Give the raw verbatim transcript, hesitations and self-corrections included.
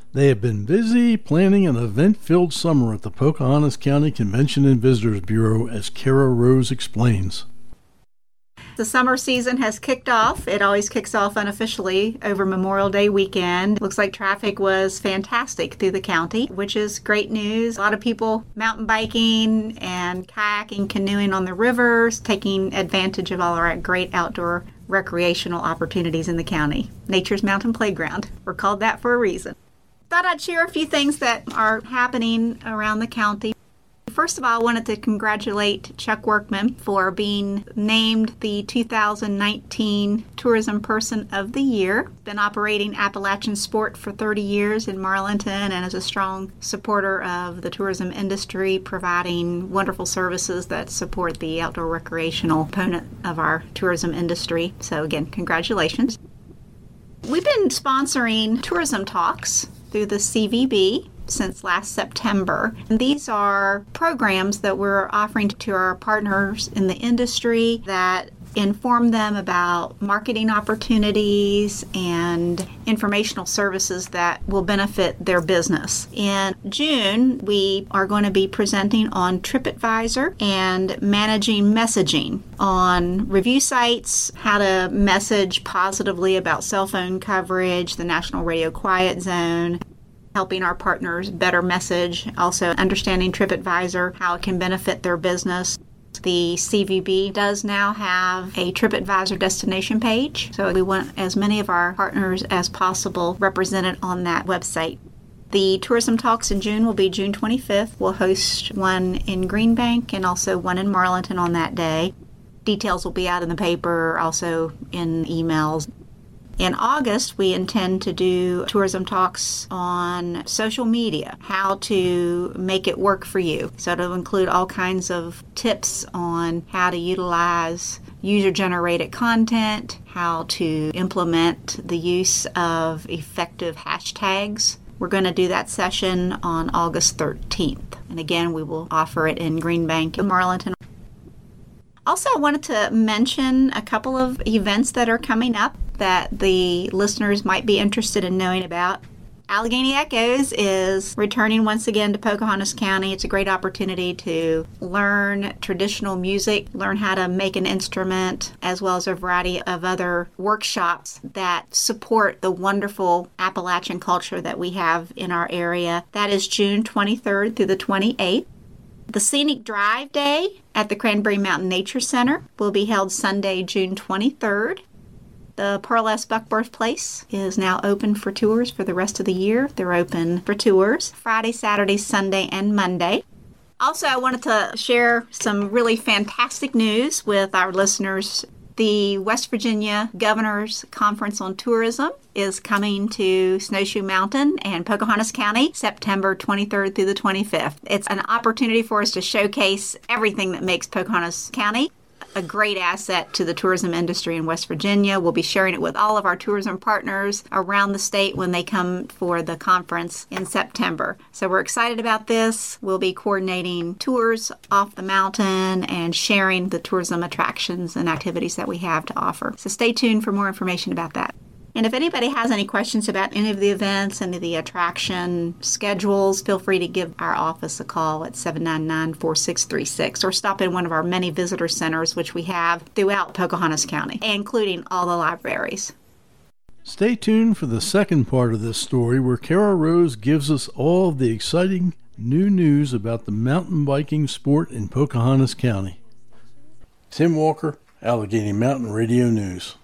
They have been busy planning an event-filled summer at the Pocahontas County Convention and Visitors Bureau, as Kara Rose explains. The summer season has kicked off. It always kicks off unofficially over Memorial Day weekend. Looks like traffic was fantastic through the county, which is great news. A lot of people mountain biking and kayaking, canoeing on the rivers, taking advantage of all our great outdoor recreational opportunities in the county. Nature's Mountain Playground. We're called that for a reason. Thought I'd share a few things that are happening around the county. First of all, I wanted to congratulate Chuck Workman for being named the two thousand nineteen Tourism Person of the Year. Been operating Appalachian Sport for thirty years in Marlinton and is a strong supporter of the tourism industry, providing wonderful services that support the outdoor recreational component of our tourism industry. So again, congratulations. We've been sponsoring tourism talks through the C V B since last September. And these are programs that we're offering to our partners in the industry that inform them about marketing opportunities and informational services that will benefit their business. In June, we are going to be presenting on TripAdvisor and managing messaging on review sites, how to message positively about cell phone coverage, the National Radio Quiet Zone, helping our partners better message, also understanding TripAdvisor, how it can benefit their business. The C V B does now have a TripAdvisor destination page, so we want as many of our partners as possible represented on that website. The Tourism Talks in June will be June twenty-fifth. We'll host one in Greenbank and also one in Marlinton on that day. Details will be out in the paper, also in emails. In August, we intend to do tourism talks on social media, how to make it work for you. So it'll include all kinds of tips on how to utilize user-generated content, how to implement the use of effective hashtags. We're going to do that session on August thirteenth. And again, we will offer it in Greenbank and Marlinton. Also, I wanted to mention a couple of events that are coming up that the listeners might be interested in knowing about. Allegheny Echoes is returning once again to Pocahontas County. It's a great opportunity to learn traditional music, learn how to make an instrument, as well as a variety of other workshops that support the wonderful Appalachian culture that we have in our area. That is June twenty-third through the twenty-eighth. The Scenic Drive Day at the Cranberry Mountain Nature Center will be held Sunday, June twenty-third. The Pearl S. Buckworth Place is now open for tours for the rest of the year. They're open for tours Friday, Saturday, Sunday, and Monday. Also, I wanted to share some really fantastic news with our listeners. The West Virginia Governor's Conference on Tourism is coming to Snowshoe Mountain and Pocahontas County September twenty-third through the twenty-fifth. It's an opportunity for us to showcase everything that makes Pocahontas County a great asset to the tourism industry in West Virginia. We'll be sharing it with all of our tourism partners around the state when they come for the conference in September. So we're excited about this. We'll be coordinating tours off the mountain and sharing the tourism attractions and activities that we have to offer. So stay tuned for more information about that. And if anybody has any questions about any of the events, any of the attraction schedules, feel free to give our office a call at seven nine nine, four six three six or stop in one of our many visitor centers, which we have throughout Pocahontas County, including all the libraries. Stay tuned for the second part of this story, where Kara Rose gives us all of the exciting new news about the mountain biking sport in Pocahontas County. Tim Walker, Allegheny Mountain Radio News.